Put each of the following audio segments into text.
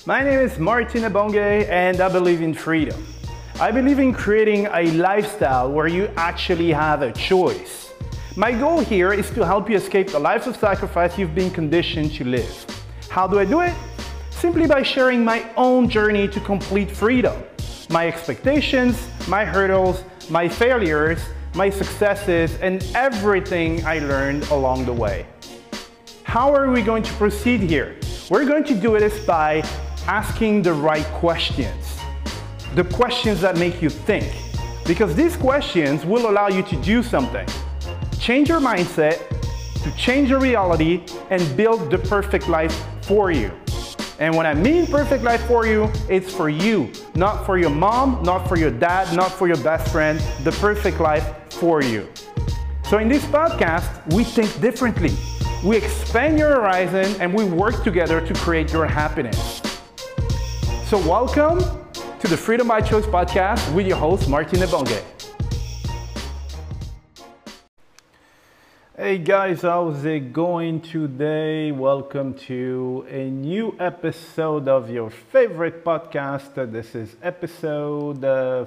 My name is Martin Ebonge and I believe in freedom. I believe in creating a lifestyle where you actually have a choice. My goal here is to help you escape the life of sacrifice you've been conditioned to live. How do I do it? Simply by sharing my own journey to complete freedom. My expectations, my hurdles, my failures, my successes, and everything I learned along the way. How are we going to proceed here? We're going to do it by asking the right questions. The questions that make you think. Because these questions will allow you to do something. Change your mindset, to change your reality, and build the perfect life for you. And when I mean perfect life for you, it's for you, not for your mom, not for your dad, not for your best friend, the perfect life for you. So in this podcast, we think differently. We expand your horizon and we work together to create your happiness. So welcome to the Freedom by Choice podcast with your host, Martin Ebonge. Hey guys, how's it going today? Welcome to a new episode of your favorite podcast. This is episode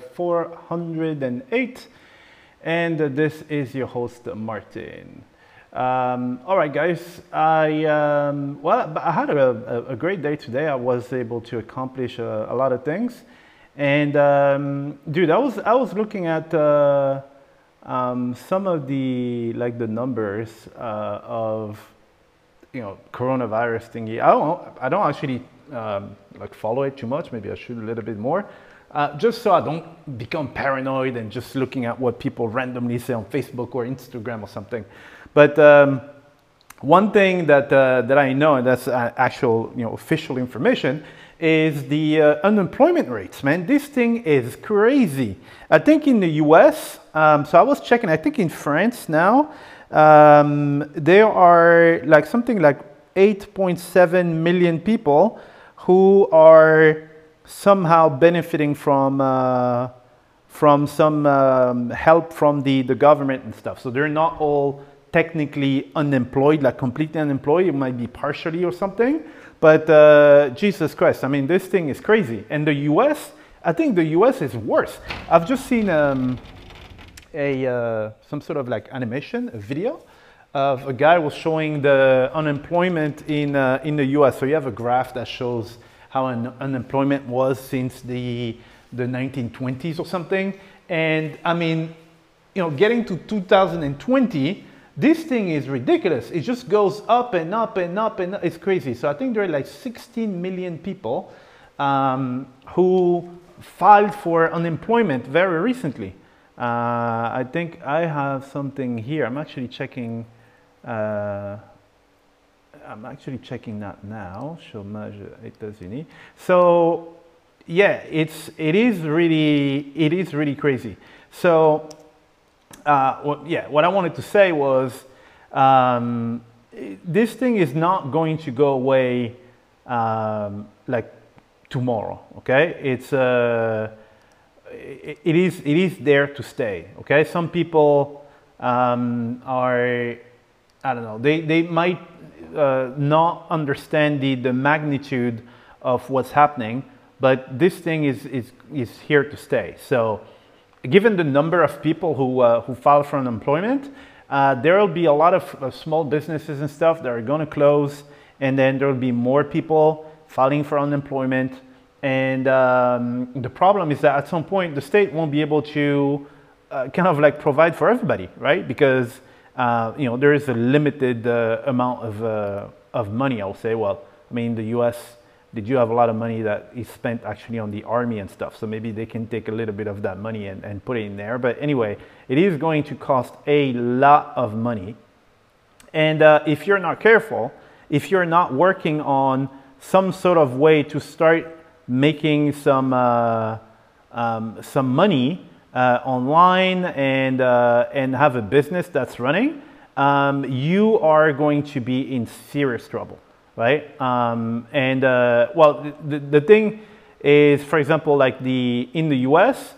408, and this is your host, Martin. All right, guys, I had a great day today. I was able to accomplish a lot of things, and dude, I was looking at some of the numbers of coronavirus thingy. I don't actually follow it too much. Maybe I should a little bit more, just so I don't become paranoid and just looking at what people randomly say on Facebook or Instagram or something. But one thing that I know, and that's actual official information, is the unemployment rates. Man, this thing is crazy. I think in the US, so I was checking, I think in France now, there are something like 8.7 million people who are somehow benefiting from some help from the government and stuff. So they're not all technically unemployed, like completely unemployed. It might be partially or something. But Jesus Christ, I mean, this thing is crazy. And the US, I think the US is worse. I've just seen some sort of animation, a video of a guy was showing the unemployment in the US. So you have a graph that shows how unemployment was since the 1920s or something. And I mean, getting to 2020, this thing is ridiculous. It just goes up and up and up and up. It's crazy. So I think there are like 16 million people who filed for unemployment very recently. I think I have something here. I'm actually checking. That now. Chômage États-Unis. So yeah, it is really crazy. So. What I wanted to say was this thing is not going to go away tomorrow. Okay, it is there to stay. Okay, some people are, I don't know, they might not understand the magnitude of what's happening, but this thing is here to stay. So. Given the number of people who file for unemployment, there will be a lot of small businesses and stuff that are going to close, and then there will be more people filing for unemployment. And the problem is that at some point the state won't be able to provide for everybody, right? Because there is a limited amount of money. I'll say, well, I mean, the U.S. Did you have a lot of money that is spent actually on the army and stuff? So maybe they can take a little bit of that money and put it in there. But anyway, it is going to cost a lot of money. And if you're not careful, if you're not working on some sort of way to start making some money online and have a business that's running, you are going to be in serious trouble. Right? The thing is, for example, in the US,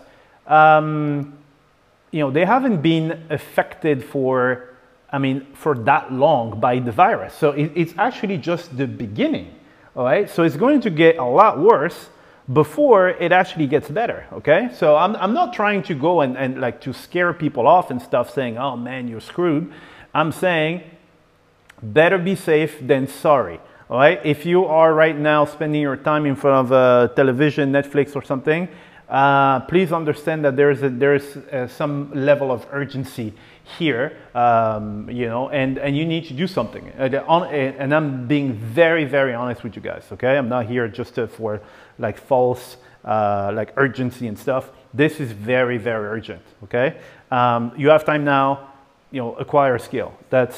they haven't been affected for that long by the virus. So it's actually just the beginning. all right? So it's going to get a lot worse before it actually gets better, okay? So I'm not trying to go and like to scare people off and stuff saying, oh man, you're screwed. I'm saying better be safe than sorry, all right? If you are right now spending your time in front of television, Netflix or something, please understand that there's some level of urgency here, you know, and you need to do something. And I'm being very, very honest with you guys, okay? I'm not here just for like false like urgency and stuff. This is very, very urgent, okay? You have time now, you know, acquire a skill.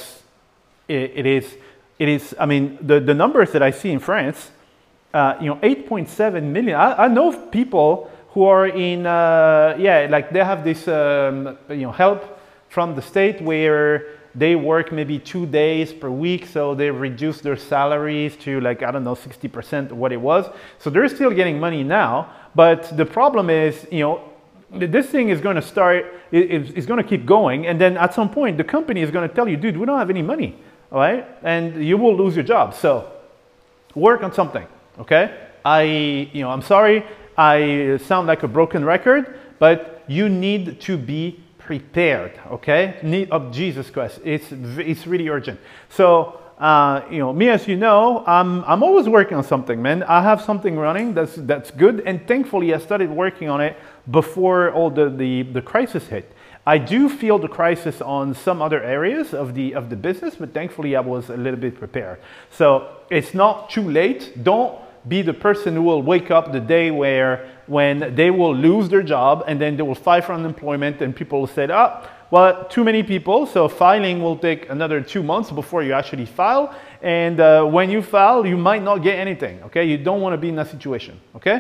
It is, I mean, the numbers that I see in France, you know, 8.7 million. I know people who are in, yeah, like they have this, you know, help from the state where they work maybe 2 days per week. So they reduce their salaries to like, I don't know, 60% of what it was. So they're still getting money now. But the problem is, you know, this thing is going to start, it's going to keep going. And then at some point, the company is going to tell you, dude, we don't have any money. All right. And you will lose your job. So work on something. Okay. You know, I'm sorry. I sound like a broken record, but you need to be prepared, okay? Oh, Jesus Christ, it's really urgent. So, you know, me, as you know, I'm always working on something, man. I have something running that's good, and thankfully I started working on it before all the crisis hit. I do feel the crisis on some other areas of the business, but thankfully I was a little bit prepared. So it's not too late. Don't be the person who will wake up the day when they will lose their job and then they will file for unemployment and people will say, oh, well, too many people, so filing will take another 2 months before you actually file. And when you file, you might not get anything, okay? You don't want to be in that situation, okay?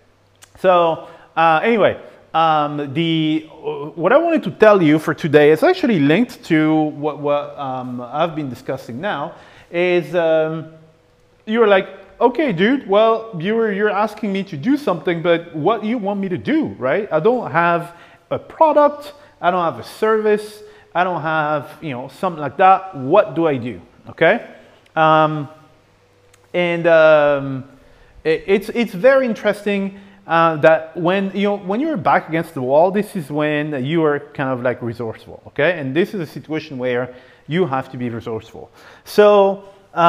So anyway, what I wanted to tell you for today is actually linked to what I've been discussing now is you're like, okay, dude, well, you're asking me to do something, but what do you want me to do, right? I don't have a product. I don't have a service. I don't have, you know, something like that. What do I do, okay? It's very interesting that when you're back against the wall, this is when you are kind of like resourceful, okay? And this is a situation where you have to be resourceful. So,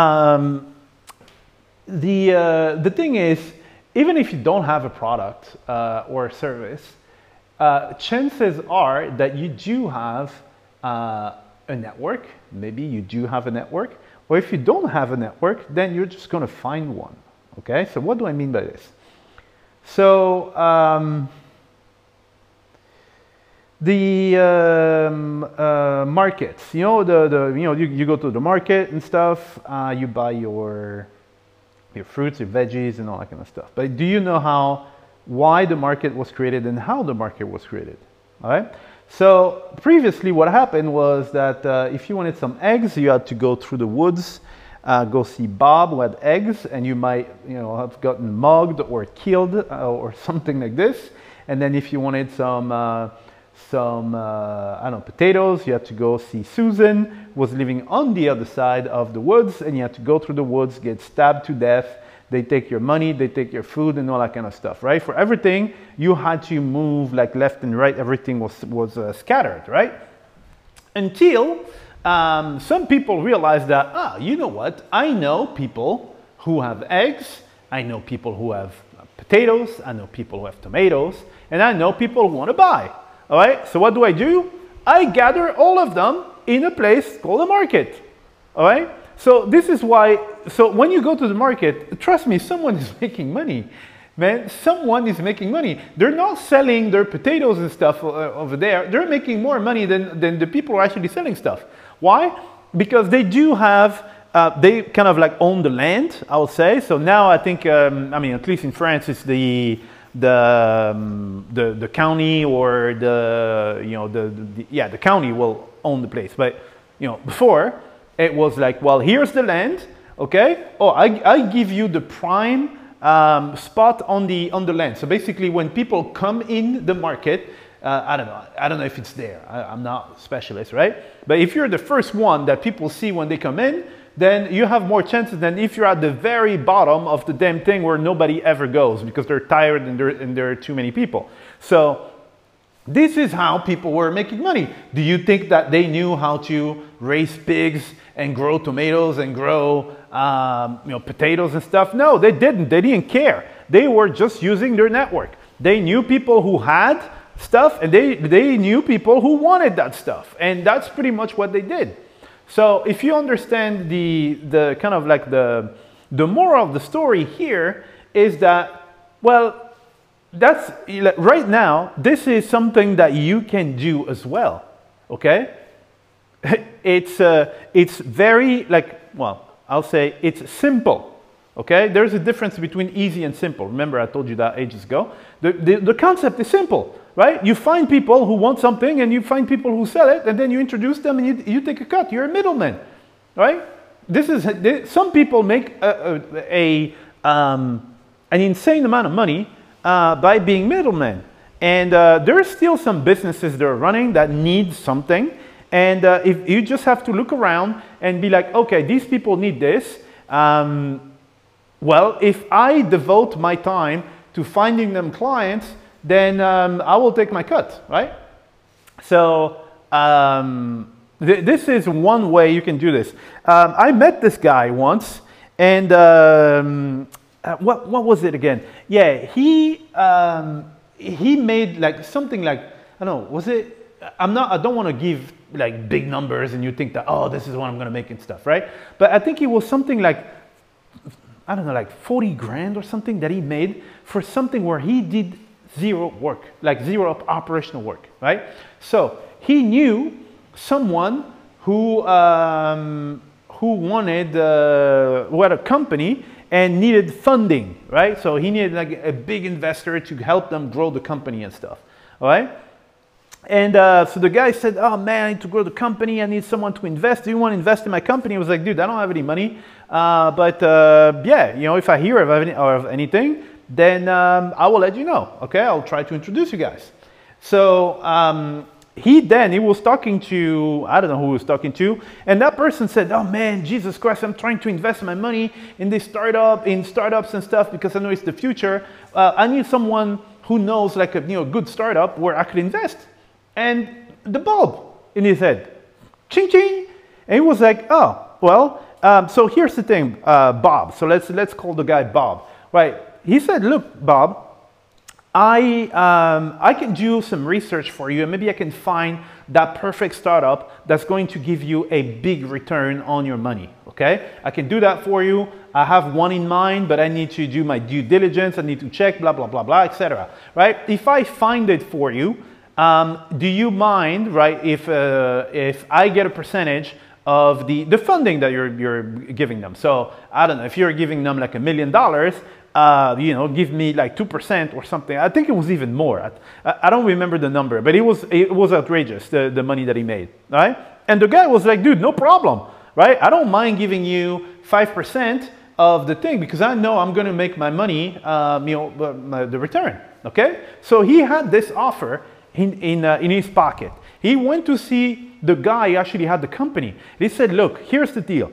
the thing is, even if you don't have a product or a service, chances are that you do have a network. Maybe you do have a network. Or if you don't have a network, then you're just going to find one. Okay, so what do I mean by this? So markets, you know, you go to the market and stuff, you buy your fruits, your veggies, and all that kind of stuff. But do you know why the market was created and how the market was created? All right. So previously, what happened was that if you wanted some eggs, you had to go through the woods, go see Bob who had eggs, and you might, you know, have gotten mugged or killed or something like this. And then if you wanted some I don't know, potatoes, you had to go see Susan, who was living on the other side of the woods, and you had to go through the woods, get stabbed to death. They take your money, they take your food, and all that kind of stuff, right? For everything, you had to move like left and right. Everything was scattered, right? Until some people realized that, you know what? I know people who have eggs. I know people who have potatoes. I know people who have tomatoes. And I know people who want to buy. All right, so what do? I gather all of them in a place called a market. All right, so this is why, so when you go to the market, trust me, someone is making money. Man, someone is making money. They're not selling their potatoes and stuff over there. They're making more money than the people who are actually selling stuff. Why? Because they do have, they kind of like own the land, I would say. So now I think, I mean, at least in France, it's the county or the county will own the place. But you know, before it was like, well, here's the land, okay? Oh, I give you the prime spot on the land. So basically, when people come in the market, I don't know if it's there. I'm not a specialist, right? But if you're the first one that people see when they come in, then you have more chances than if you're at the very bottom of the damn thing where nobody ever goes because they're tired and there are too many people. So this is how people were making money. Do you think that they knew how to raise pigs and grow tomatoes and grow potatoes and stuff? No, they didn't. They didn't care. They were just using their network. They knew people who had stuff, and they knew people who wanted that stuff. And that's pretty much what they did. So if you understand the kind of like the moral of the story here is that, well, that's right now, this is something that you can do as well, okay? It's very like, well, I'll say it's simple, okay? There's a difference between easy and simple. Remember, I told you that ages ago. The concept is simple, right? You find people who want something and you find people who sell it and then you introduce them and you take a cut. You're a middleman, right? Some people make an insane amount of money by being middlemen. And there's still some businesses that are running that need something. And if you just have to look around and be like, okay, these people need this. Well, if I devote my time to finding them clients, then I will take my cut, right? So this is one way you can do this. I met this guy once, and what was it again? Yeah, he made like something like, I don't know, was it? I don't want to give like big numbers and you think that, oh, this is what I'm going to make and stuff, right? But I think it was something like, I don't know, like 40 grand or something that he made for something where he did zero work, like zero operational work, right? So he knew someone who wanted, who had a company and needed funding, right? So he needed like a big investor to help them grow the company and stuff, all right? And so the guy said, oh man, I need to grow the company. I need someone to invest. Do you want to invest in my company? I was like, dude, I don't have any money. But yeah, you know, if I hear of anything, then I will let you know. Okay, I'll try to introduce you guys. So he was talking to, I don't know who he was talking to. And that person said, oh man, Jesus Christ, I'm trying to invest my money in this startups and stuff because I know it's the future. I need someone who knows like a good startup where I could invest. And the bulb in his head, ching ching, and he was like, oh, well, so here's the thing, Bob. So let's call the guy Bob, right? He said, look, Bob, I can do some research for you, and maybe I can find that perfect startup that's going to give you a big return on your money. Okay, I can do that for you. I have one in mind, but I need to do my due diligence. I need to check, blah blah blah blah, etc. Right? If I find it for you. Do you mind, right, if I get a percentage of the funding that you're giving them? So I don't know, if you're giving them like $1 million, give me like 2% or something. I think it was even more. I don't remember the number, but it was outrageous, the money that he made, right? And the guy was like, dude, no problem, right? I don't mind giving you 5% of the thing because I know I'm going to make my money, the return, okay? So he had this offer in his pocket. He went to see the guy who actually had the company. He said, look, here's the deal.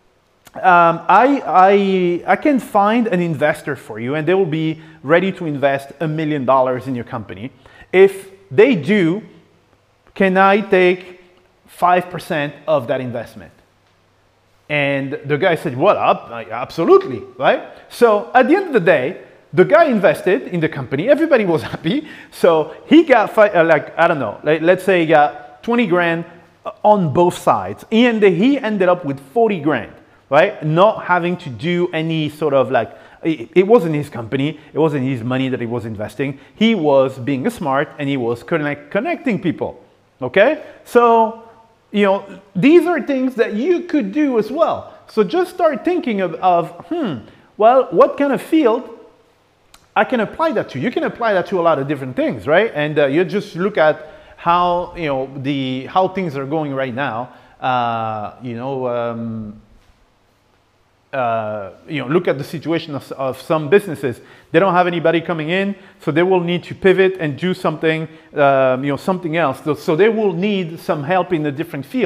I can find an investor for you and they will be ready to invest $1 million in your company. If they do, can I take 5% of that investment? And the guy said, what up? Absolutely, right? So at the end of the day, the guy invested in the company. Everybody was happy. So he got let's say he got 20 grand on both sides. And he ended up with 40 grand, right? Not having to do any sort of like, it wasn't his company. It wasn't his money that he was investing. He was being smart and he was connecting people, okay? So, these are things that you could do as well. So just start thinking well, what kind of field I can apply that to. You can apply that to a lot of different things, right? And you just look at how how things are going right now. Look at the situation of some businesses. They don't have anybody coming in, so they will need to pivot and do something, something else. So they will need some help in a different field.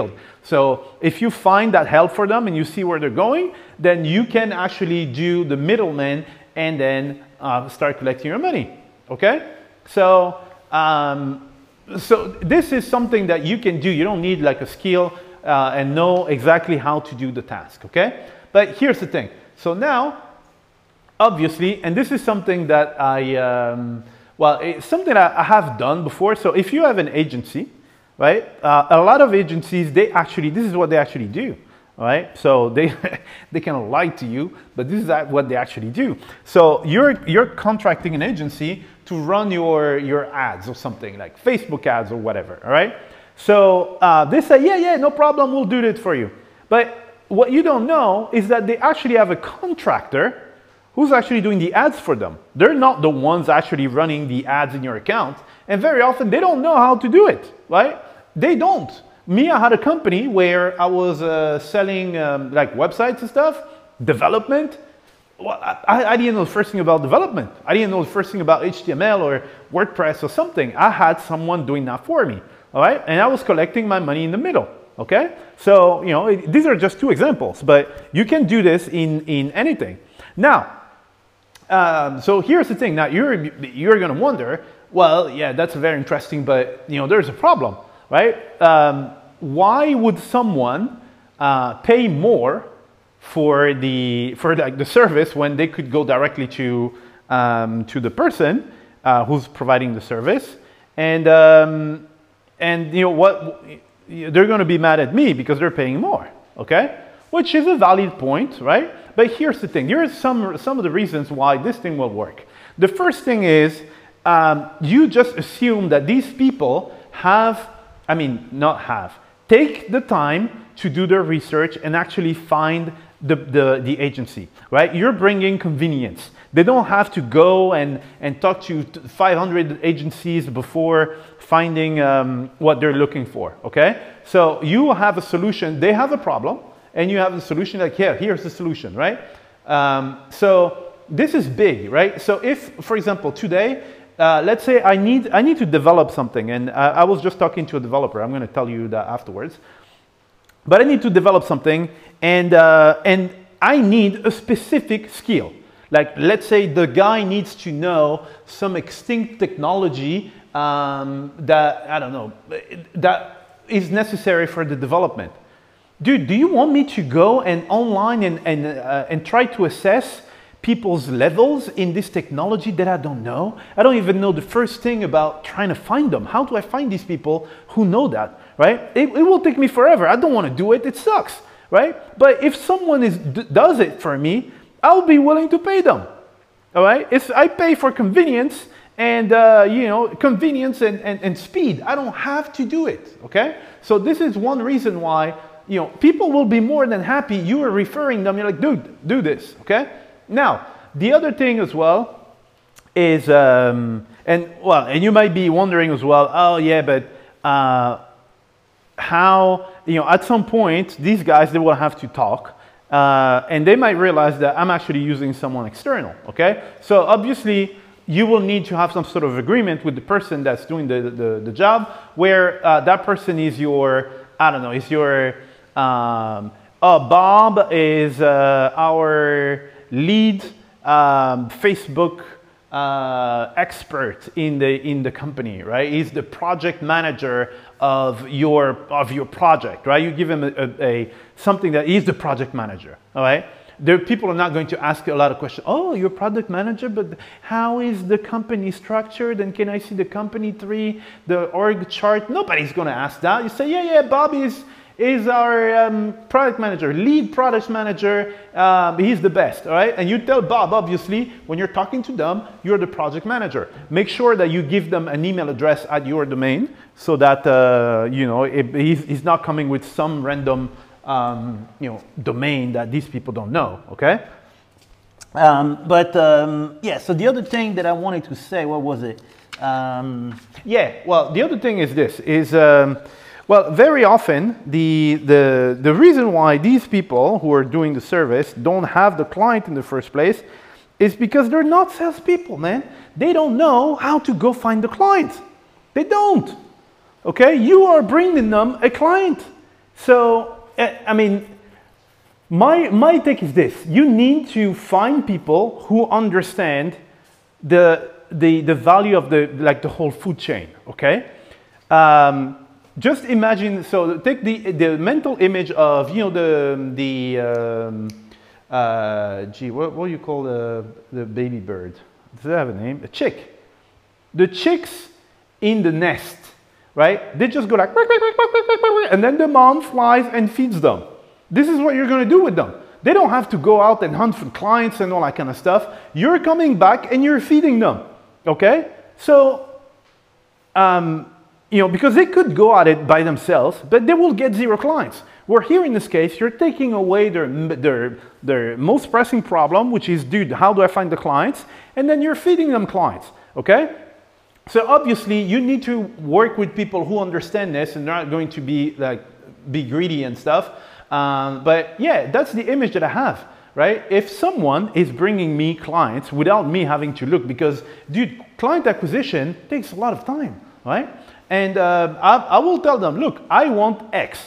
So if you find that help for them and you see where they're going, then you can actually do the middleman and then start collecting your money, okay? So, so this is something that you can do. You don't need like a skill and know exactly how to do the task, okay? But here's the thing. So now, obviously, and this is something that well, it's something I have done before. So if you have an agency, right? A lot of agencies, they actually, this is what they actually do, right? So they can lie to you, but this is what they actually do. So you're contracting an agency to run your ads or something like Facebook ads or whatever, all right? So they say, yeah, no problem, we'll do it for you. But what you don't know is that they actually have a contractor who's actually doing the ads for them. They're not the ones actually running the ads in your account. And very often they don't know how to do it, right? They don't. Me, I had a company where I was selling like websites and stuff, development. Well, I didn't know the first thing about development. I didn't know the first thing about HTML or WordPress or something. I had someone doing that for me, all right? And I was collecting my money in the middle, okay? So, you know, these are just two examples, but you can do this in anything. Now, so here's the thing. Now, you're going to wonder, well, yeah, that's very interesting, but, you know, there's a problem, right? Why would someone pay more for the service when they could go directly to the person who's providing the service, and you know what, they're going to be mad at me because they're paying more, okay? Which is a valid point, right? But here's the thing. Here are some of the reasons why this thing will work. The first thing is you just assume that these people take the time to do their research and actually find the agency, right? You're bringing convenience. They don't have to go and talk to 500 agencies before finding what they're looking for, okay? So you have a solution. They have a problem, and you have a solution like, yeah, here's the solution, right? So this is big, right? So if, for example, today, let's say I need to develop something, and I was just talking to a developer. I'm going to tell you that afterwards. But I need to develop something, and I need a specific skill. Like, let's say the guy needs to know some extinct technology that, I don't know, that is necessary for the development. Dude, do you want me to go and online and try to assess people's levels in this technology that I don't know? I don't even know the first thing about trying to find them. How do I find these people who know that, right? It will take me forever. I don't want to do it. It sucks, right? But if someone does it for me, I'll be willing to pay them, all right? I pay for convenience and, you know, convenience and speed. I don't have to do it, okay? So this is one reason why, you know, people will be more than happy. You are referring them. You're like, dude, do this, okay? Now, the other thing as well is, and you might be wondering as well, oh yeah, but how, you know, at some point, these guys, they will have to talk, and they might realize that I'm actually using someone external, okay? So obviously, you will need to have some sort of agreement with the person that's doing the job, where that person is your, I don't know, is your, Bob is our lead Facebook expert in the company, right? He's the project manager of your project, right? You give him something that he's the project manager, all right? People are not going to ask a lot of questions. Oh, you're product manager, but how is the company structured? And can I see the company tree, the org chart? Nobody's going to ask that. You say, yeah, Bob is our product manager, lead product manager. He's the best, all right? And you tell Bob, obviously, when you're talking to them, you're the project manager. Make sure that you give them an email address at your domain so that, you know, he's not coming with some random, you know, domain that these people don't know, okay? Yeah, so the other thing that I wanted to say, what was it? Yeah, well, the other thing is this, well, very often, the reason why these people who are doing the service don't have the client in the first place is because they're not salespeople, man. They don't know how to go find the client. They don't, okay? You are bringing them a client. So, I mean, my take is this: you need to find people who understand the value of the whole food chain. Okay, just imagine. So take the mental image of gee, what do you call the baby bird? Does it have a name? A chick. The chicks in the nest, right? They just go like, and then the mom flies and feeds them. This is what you're going to do with them. They don't have to go out and hunt for clients and all that kind of stuff. You're coming back and you're feeding them, okay? So, because they could go at it by themselves, but they will get 0 clients. Where here in this case, you're taking away their most pressing problem, which is, dude, how do I find the clients? And then you're feeding them clients, okay? So obviously, you need to work with people who understand this and not going to be greedy and stuff. But yeah, that's the image that I have, right? If someone is bringing me clients without me having to look, because, dude, client acquisition takes a lot of time, right? And I will tell them, look, I want X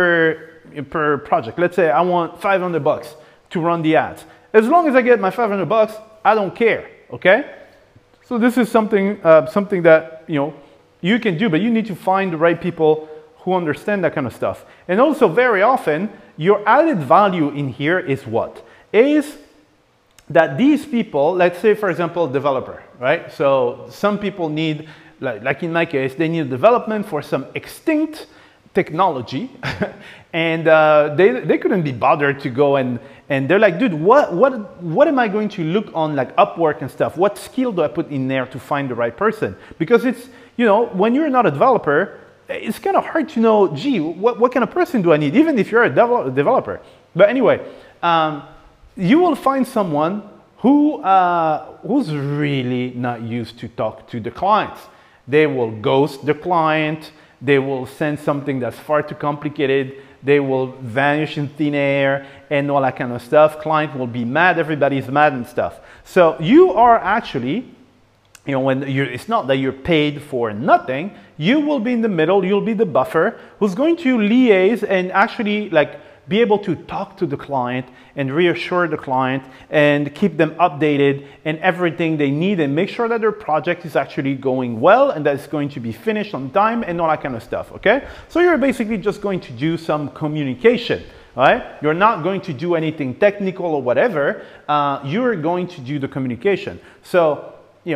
per project. Let's say I want $500 to run the ads. As long as I get my $500, I don't care, okay? So this is something that you can do, but you need to find the right people who understand that kind of stuff. And also very often, your added value in here is what? Is that these people, let's say for example, developer, right? So some people need, like in my case, they need development for some extinct technology and they couldn't be bothered to go and they're like, dude, what am I going to look on like Upwork and stuff? What skill do I put in there to find the right person? Because it's, when you're not a developer, it's kind of hard to know, gee, what kind of person do I need, even if you're a developer. But anyway, you will find someone who's really not used to talk to the clients. They will ghost the client. They will send something that's far too complicated. They will vanish in thin air and all that kind of stuff. Client will be mad. Everybody's mad and stuff. So you are actually, it's not that you're paid for nothing. You will be in the middle. You'll be the buffer who's going to liaise and actually be able to talk to the client and reassure the client and keep them updated and everything they need and make sure that their project is actually going well and that it's going to be finished on time and all that kind of stuff, okay? So you're basically just going to do some communication, right? You're not going to do anything technical or whatever. You're going to do the communication. So,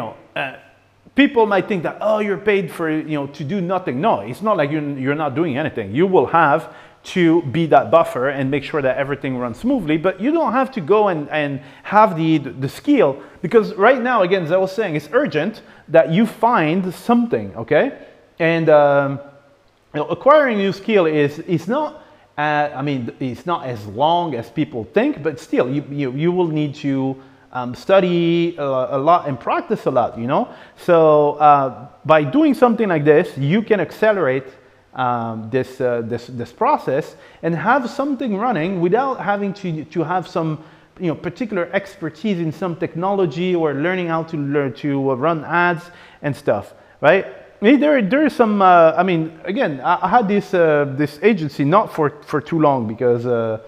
people might think that, oh, you're paid for, to do nothing. No, it's not like you're not doing anything. You will have to be that buffer and make sure that everything runs smoothly, but you don't have to go and have the skill, because right now, again, as I was saying, it's urgent that you find something, okay? And acquiring new skill is not, it's not as long as people think, but still, you will need to study a lot and practice a lot, So by doing something like this, you can accelerate this process and have something running without having to have some particular expertise in some technology or learning how to run ads and stuff, right? There is some again, I had this agency not for too long because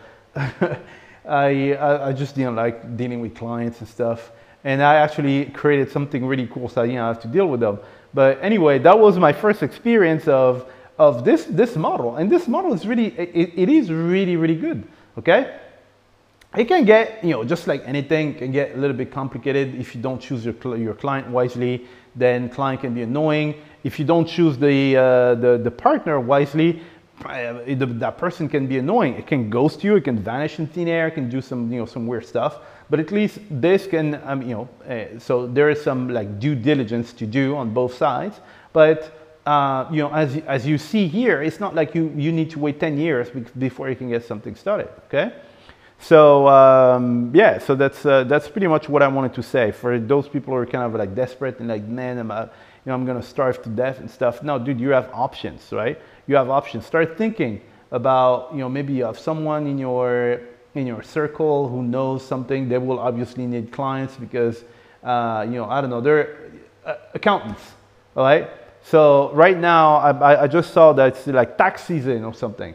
I just didn't like dealing with clients and stuff, and I actually created something really cool so I didn't have to deal with them. But anyway, that was my first experience of this model, and this model is really, it is really, really good, okay? It can get, just like anything, can get a little bit complicated if you don't choose your client wisely. Then client can be annoying. If you don't choose the partner wisely, that person can be annoying. It can ghost you, it can vanish in thin air, it can do some, some weird stuff. But at least this can, so there is some due diligence to do on both sides. But as you see here, it's not like you need to wait 10 years before you can get something started, okay? So yeah, so that's pretty much what I wanted to say for those people who are kind of desperate and man, I'm gonna starve to death and stuff. No, dude, you have options, right? You have options. Start thinking about, maybe you have someone in your circle who knows something. They will obviously need clients because I don't know, they're accountants, all right? So right now, I just saw that it's tax season or something.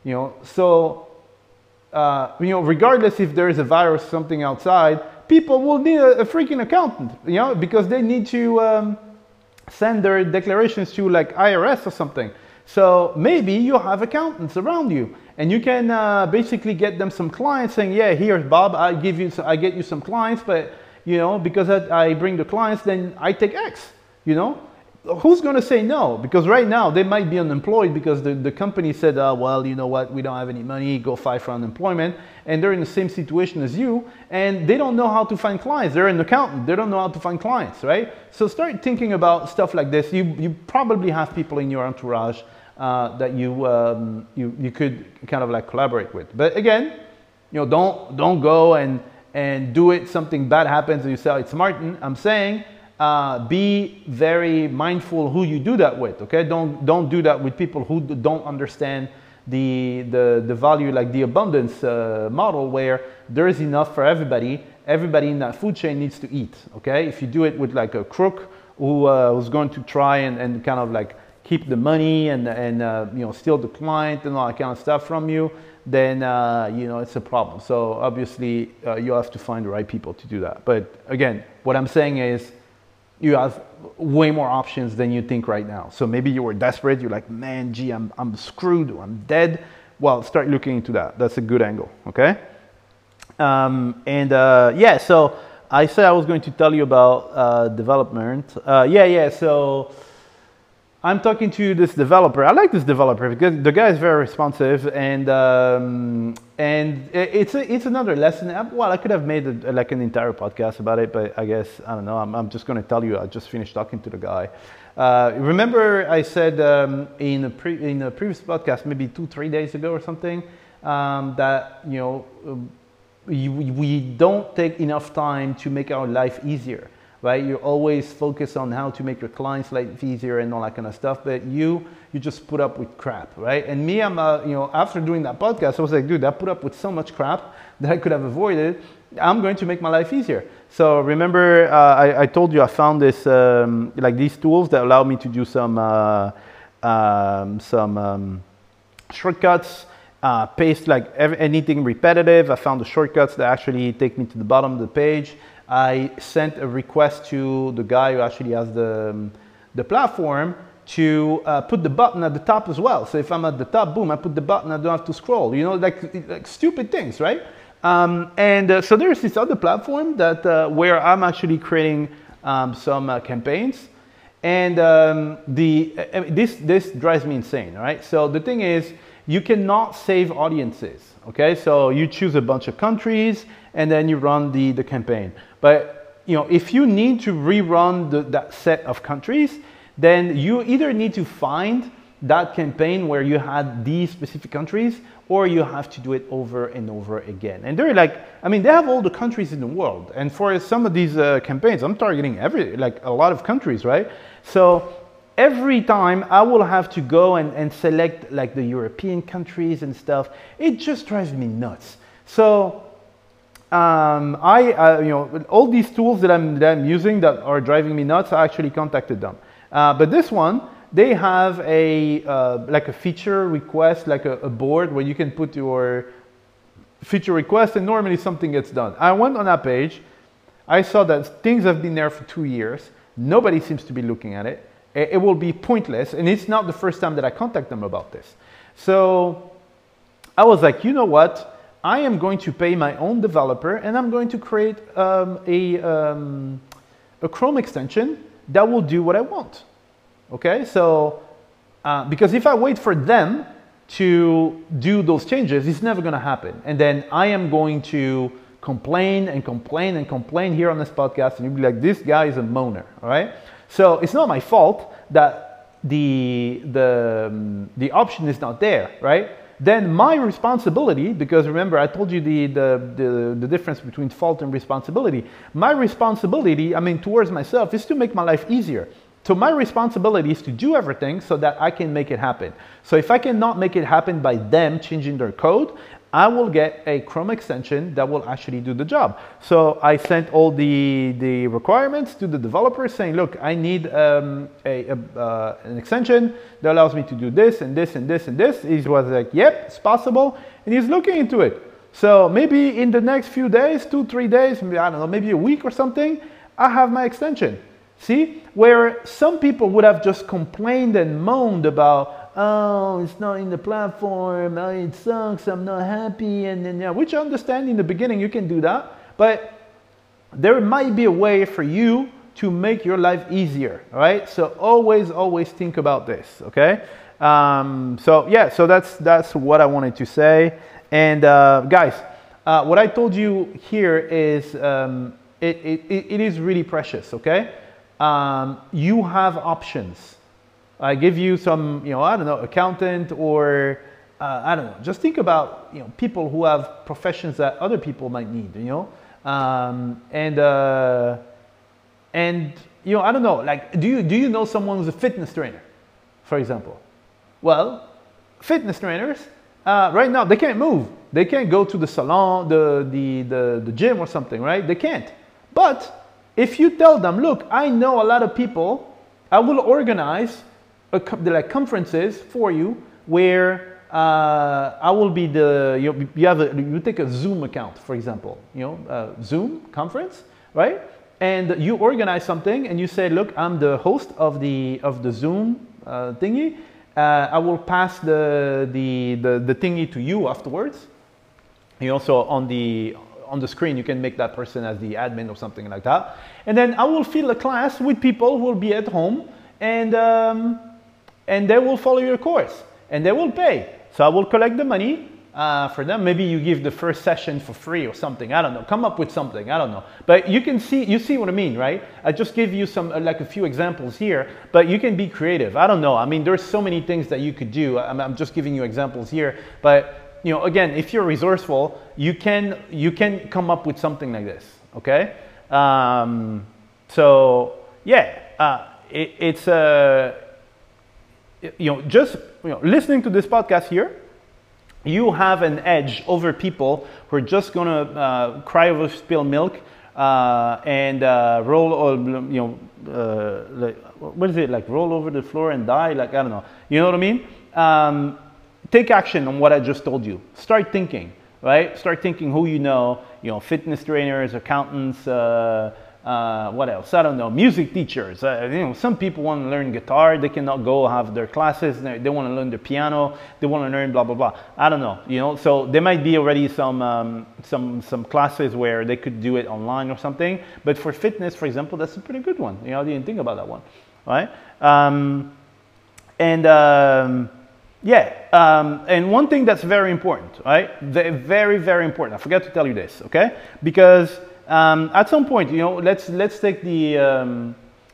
you know. So, you know, regardless if there is a virus or something outside, people will need a freaking accountant, you know, because they need to send their declarations to like IRS or something. So maybe you have accountants around you, and you can basically get them some clients, saying, yeah, here's Bob, I get you some clients, but you know, because I bring the clients, then I take X, you know. Who's going to say no? Because right now they might be unemployed because the company said, well, you know what, we don't have any money, go file for unemployment. And they're in the same situation as you, and they don't know how to find clients. They're an accountant, they don't know how to find clients, right? So start thinking about stuff like this. You probably have people in your entourage that you could kind of like collaborate with. But again, you know, don't go and do it, something bad happens and you say, it's Martin. I'm saying, be very mindful who you do that with, okay? Don't do that with people who don't understand the value, like the abundance model, where there is enough for everybody. Everybody in that food chain needs to eat, okay? If you do it with like a crook who's going to try and kind of like keep the money and you know, steal the client and all that kind of stuff from you, then you know, it's a problem. So obviously you have to find the right people to do that. But again, what I'm saying is, you have way more options than you think right now. So maybe you were desperate, you're like, man, gee, I'm screwed, I'm dead. Well, start looking into that. That's a good angle, okay? Yeah, so I said I was going to tell you about development. So I'm talking to this developer. I like this developer because the guy is very responsive, and it's another lesson. Well, I could have made like an entire podcast about it, but I guess, I don't know, I'm just going to tell you, I just finished talking to the guy. Remember I said in a previous podcast, maybe 2-3 days ago or something, that, you know, we don't take enough time to make our life easier. Right? You're always focused on how to make your clients' life easier and all that kind of stuff, but you just put up with crap, right? And me, I'm you know, after doing that podcast, I was like, dude, I put up with so much crap that I could have avoided. I'm going to make my life easier. So remember, I told you I found this like these tools that allow me to do some shortcuts, paste like anything repetitive. I found the shortcuts that actually take me to the bottom of the page. I sent a request to the guy who actually has the platform to put the button at the top as well. So if I'm at the top, boom, I put the button, I don't have to scroll, you know, like stupid things, right? So there's this other platform that where I'm actually creating some campaigns, and this drives me insane, right? So the thing is, you cannot save audiences, okay? So you choose a bunch of countries and then you run the campaign. But you know, if you need to rerun that set of countries, then you either need to find that campaign where you had these specific countries, or you have to do it over and over again. And they're like, I mean, they have all the countries in the world. And for some of these campaigns, I'm targeting like a lot of countries, right? So every time I will have to go and select like the European countries and stuff. It just drives me nuts. So you know, all these tools that I'm using that are driving me nuts, I actually contacted them. But this one, they have a like a feature request, like a board where you can put your feature request, and normally something gets done. I went on that page. I saw that things have been there for 2 years. Nobody seems to be looking at it. It will be pointless, and it's not the first time that I contact them about this. So I was like, you know what? I am going to pay my own developer, and I'm going to create a Chrome extension that will do what I want. Okay, so because if I wait for them to do those changes, it's never going to happen. And then I am going to complain and complain and complain here on this podcast, and you'll be like, this guy is a moaner, all right? So it's not my fault that the option is not there, right? Then my responsibility, because remember I told you the difference between fault and responsibility. My responsibility, I mean, towards myself, is to make my life easier. So my responsibility is to do everything so that I can make it happen. So if I cannot make it happen by them changing their code, I will get a Chrome extension that will actually do the job. So I sent all the requirements to the developer saying, look, I need an extension that allows me to do this and this and this and this. He was like, yep, it's possible. And he's looking into it. So maybe in the next few days, 2-3 days, maybe, I don't know, maybe a week or something, I have my extension. See, where some people would have just complained and moaned about, oh, it's not in the platform, oh, it sucks, I'm not happy, and then, yeah, which I understand in the beginning you can do that, but there might be a way for you to make your life easier, all right? So always think about this, okay? So yeah, so that's what I wanted to say. And guys, what I told you here is it is really precious, okay? You have options. I give you some, I don't know, accountant or I don't know. Just think about, people who have professions that other people might need, and I don't know, like, do you know someone who's a fitness trainer, for example? Well, fitness trainers, right now, they can't move. They can't go to the salon, the gym or something, right? They can't. But if you tell them, look, I know a lot of people, I will organize like conferences for you where I will be you take a Zoom account, for example, Zoom conference, right? And you organize something and you say, look, I'm the host of the Zoom thingy. I will pass the thingy to you afterwards. So on the screen, you can make that person as the admin or something like that. And then I will fill a class with people who will be at home and they will follow your course and they will pay. So I will collect the money for them. Maybe you give the first session for free or something. I don't know. Come up with something. I don't know. But you see what I mean, right? I just gave you some, like a few examples here, but you can be creative. I don't know. I mean, there's so many things that you could do. I'm just giving you examples here, but again, if you're resourceful, you can come up with something like this, okay? So yeah, it's just listening to this podcast here, you have an edge over people who are just gonna cry over spilled milk and roll, like, what is it, like roll over the floor and die? Like, I don't know. You know what I mean? Take action on what I just told you. Start thinking, right? Start thinking who fitness trainers, accountants, what else? I don't know, music teachers. Some people want to learn guitar. They cannot go have their classes. They want to learn the piano. They want to learn blah, blah, blah. I don't know, so there might be already some classes where they could do it online or something. But for fitness, for example, that's a pretty good one. I didn't think about that one, right? And one thing that's very important, right? Very, very important. I forgot to tell you this, okay? Because at some point, let's take the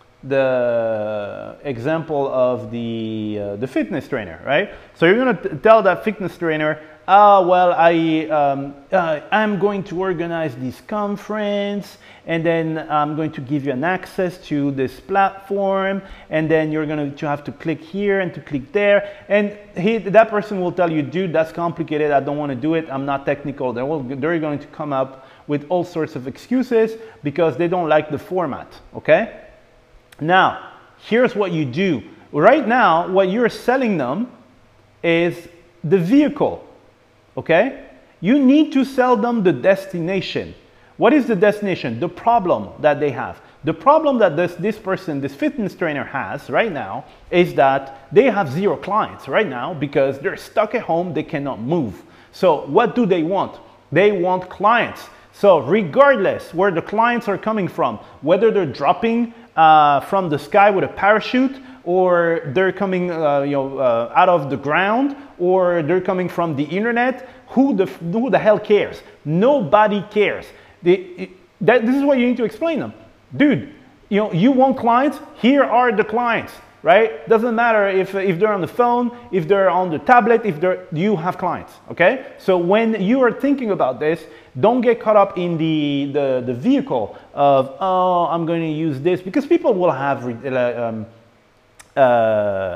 example of the fitness trainer, right? So you're gonna tell that fitness trainer, well, I'm going to organize this conference, and then I'm going to give you an access to this platform, and then you're going to have to click here and to click there, and that person will tell you, dude, that's complicated, I don't want to do it, I'm not technical. They're going to come up with all sorts of excuses because they don't like the format, okay? Now, here's what you do. Right now, what you're selling them is the vehicle, okay? You need to sell them the destination. What is the destination? The problem that they have. The problem that this fitness trainer has right now is that they have 0 clients right now because they're stuck at home, they cannot move. So what do they want? They want clients. So regardless where the clients are coming from, whether they're dropping from the sky with a parachute, or they're coming out of the ground, or they're coming from the internet, who the hell cares? Nobody cares. This is what you need to explain them. Dude, you want clients? Here are the clients, right? Doesn't matter if they're on the phone, if they're on the tablet, you have clients, okay? So when you are thinking about this, don't get caught up in the vehicle of, oh, I'm going to use this, because people will have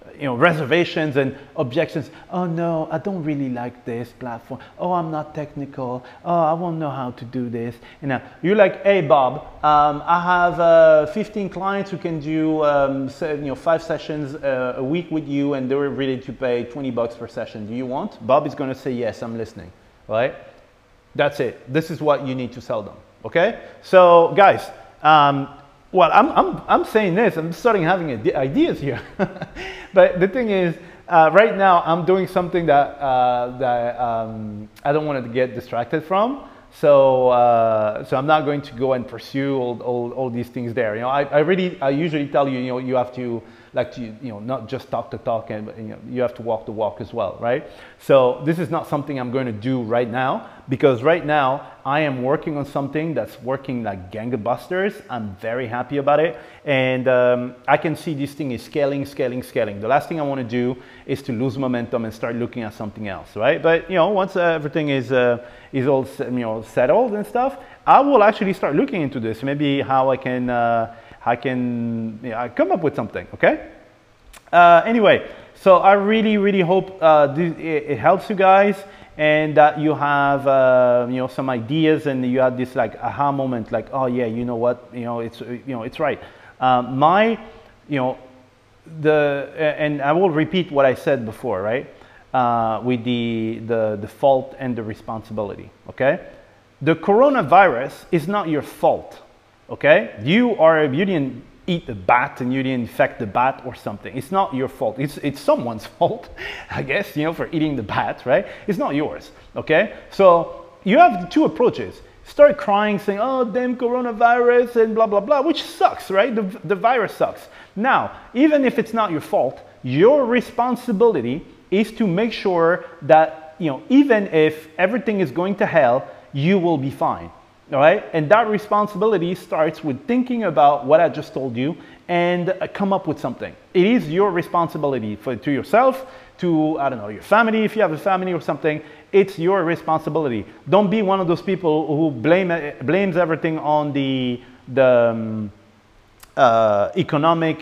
reservations and objections. Oh no, I don't really like this platform. Oh, I'm not technical. Oh, I won't know how to do this. You're like, hey Bob, I have 15 clients who can do 5 sessions a week with you, and they're ready to pay $20 per session. Do you want? Bob is going to say yes. I'm listening. Right? That's it. This is what you need to sell them. Okay? So guys. Well, I'm saying this, I'm starting having ideas here. But the thing is, right now I'm doing something that, I don't want to get distracted from. So I'm not going to go and pursue all these things there. I usually tell you, you have to not just talk the talk, and you have to walk the walk as well, right? So this is not something I'm going to do right now, because right now I am working on something that's working like gangbusters. I'm very happy about it, and I can see this thing is scaling. The last thing I want to do is to lose momentum and start looking at something else, right? But once everything is all settled and stuff, I will actually start looking into this. Maybe how I can come up with something, okay? Anyway, so I really hope it helps you guys, and that you have some ideas, and you have this like aha moment, like, oh yeah, you know what, it's right. And I will repeat what I said before, right? With the fault and the responsibility, okay? The coronavirus is not your fault. Okay, you didn't eat the bat and you didn't infect the bat or something. It's not your fault. It's someone's fault, I guess, for eating the bat, right? It's not yours. Okay, so you have two approaches. Start crying, saying, "Oh, damn coronavirus," and blah blah blah, which sucks, right? The virus sucks. Now, even if it's not your fault, your responsibility is to make sure that even if everything is going to hell, you will be fine. All right, and that responsibility starts with thinking about what I just told you and come up with something. It is your responsibility to yourself, to, I don't know, your family, if you have a family or something. It's your responsibility. Don't be one of those people who blames everything on the economic,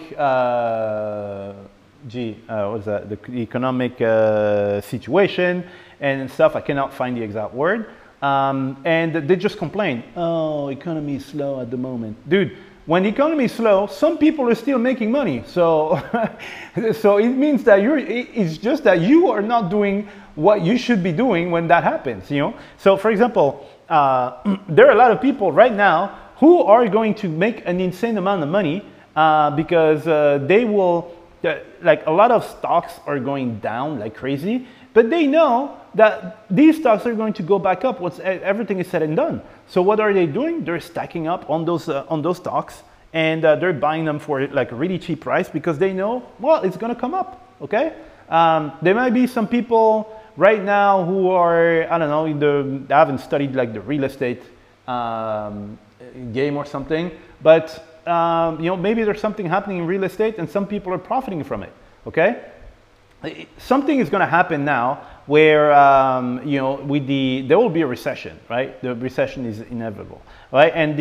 the economic situation and stuff. I cannot find the exact word. And they just complain, oh, economy is slow at the moment. Dude, when the economy is slow, some people are still making money. So, so it means that it's just that you are not doing what you should be doing when that happens, So for example, there are a lot of people right now who are going to make an insane amount of money because they will, like a lot of stocks are going down like crazy, but they know that these stocks are going to go back up once everything is said and done. So what are they doing? They're stacking up on those stocks, and they're buying them for like a really cheap price because they know, well, it's going to come up, okay? There might be some people right now who are, I don't know, they haven't studied like the real estate game or something, but maybe there's something happening in real estate and some people are profiting from it, okay? Something is going to happen now where there will be a recession, right? The recession is inevitable, right? And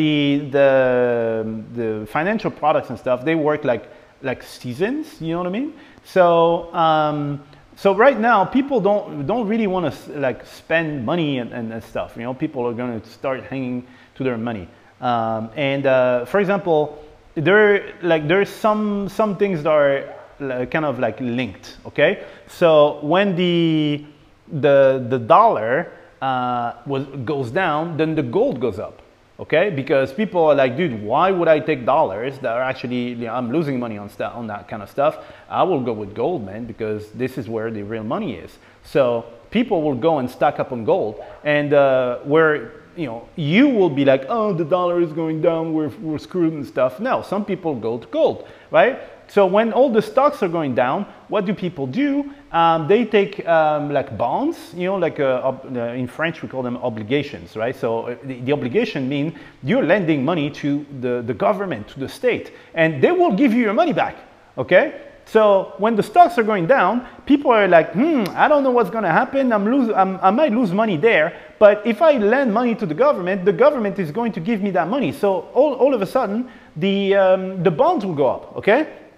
the financial products and stuff, they work like seasons, you know what I mean? So so right now people don't really want to like spend money and stuff. People are going to start hanging to their money. For example, there's some things that are kind of like linked, okay? So when the dollar goes down, then the gold goes up, okay? Because people are like, dude, why would I take dollars that are actually, I'm losing money on that kind of stuff? I will go with gold, man, because this is where the real money is. So people will go and stack up on gold, and where you will be like, oh, the dollar is going down, we're screwed and stuff. No, some people go to gold, right? So when all the stocks are going down, what do people do? They take like bonds, like in French we call them obligations, right? So the obligation means you're lending money to the government, to the state, and they will give you your money back, okay? So when the stocks are going down, people are like, I don't know what's going to happen. I might lose money there, but if I lend money to the government is going to give me that money. So all of a sudden, the bonds will go up, okay?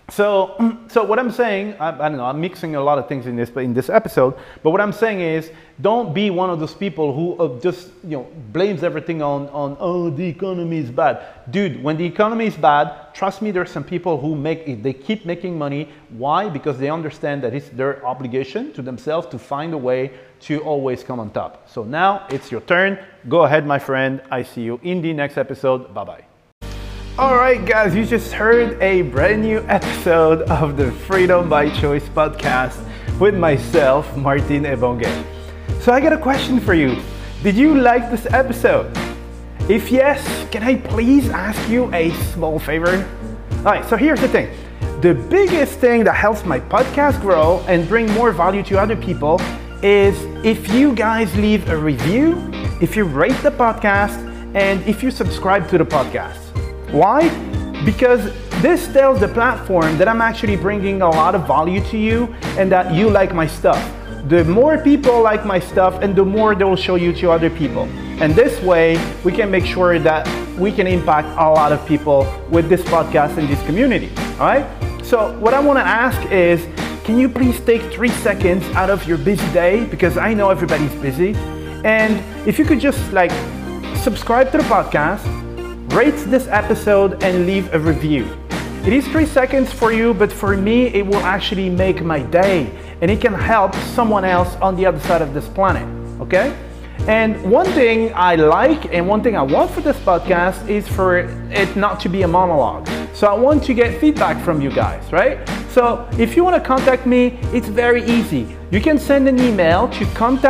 So what I'm saying, I don't know, I'm mixing a lot of things in this episode, but what I'm saying is, don't be one of those people who just blames everything on oh, the economy is bad. Dude, when the economy is bad, trust me, there's some people who they keep making money. Why? Because they understand that it's their obligation to themselves to find a way to always come on top. So now it's your turn. Go ahead, my friend. I see you in the next episode. Bye-bye. Alright guys, you just heard a brand new episode of the Freedom by Choice podcast with myself, Martin Ebonge. So I got a question for you. Did you like this episode? If yes, can I please ask you a small favor? Alright, so here's the thing. The biggest thing that helps my podcast grow and bring more value to other people is if you guys leave a review, if you rate the podcast, and if you subscribe to the podcast. Why? Because this tells the platform that I'm actually bringing a lot of value to you and that you like my stuff. The more people like my stuff, and the more they will show you to other people. And this way, we can make sure that we can impact a lot of people with this podcast and this community. All right? So what I want to ask is, can you please take 3 seconds out of your busy day? Because I know everybody's busy. And if you could just subscribe to the podcast, rate this episode, and leave a review. It is 3 seconds for you, but for me, it will actually make my day, and it can help someone else on the other side of this planet, okay? And one thing I like and one thing I want for this podcast is for it not to be a monologue. So I want to get feedback from you guys, right? So if you want to contact me, it's very easy. You can send an email to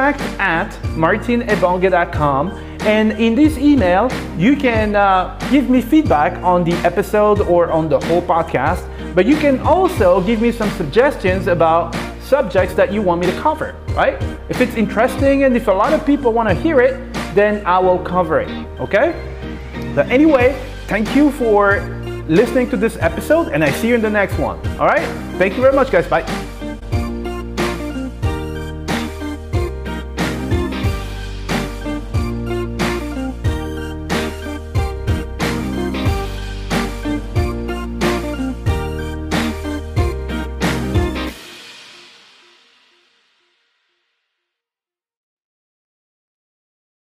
contact@martinebonge.com. And in this email, you can give me feedback on the episode or on the whole podcast, but you can also give me some suggestions about subjects that you want me to cover, right? If it's interesting and if a lot of people want to hear it, then I will cover it, okay? But anyway, thank you for listening to this episode, and I see you in the next one, all right? Thank you very much, guys. Bye.